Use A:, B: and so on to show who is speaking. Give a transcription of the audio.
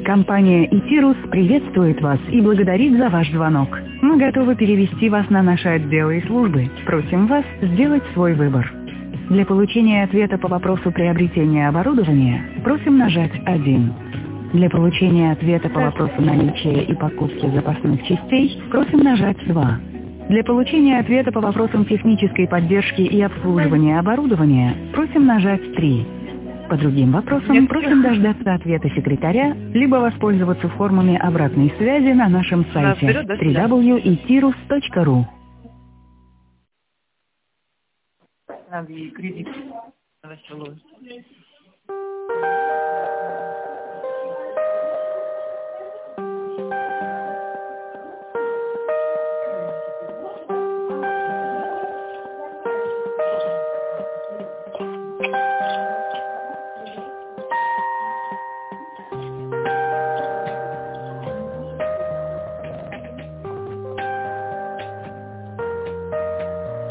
A: Компания «Итирус» приветствует вас и благодарит за ваш звонок. Мы готовы перевести вас на наши отделы и службы. Просим вас сделать свой выбор. Для получения ответа по вопросу приобретения оборудования просим нажать 1. Для получения ответа по вопросу наличия и покупки запасных частей просим нажать 2. Для получения ответа по вопросам технической поддержки и обслуживания оборудования просим нажать 3. По другим вопросам просим дождаться ответа секретаря, либо воспользоваться формами обратной связи на нашем сайте www.itirus.ru.
B: Надо ей кредит началось.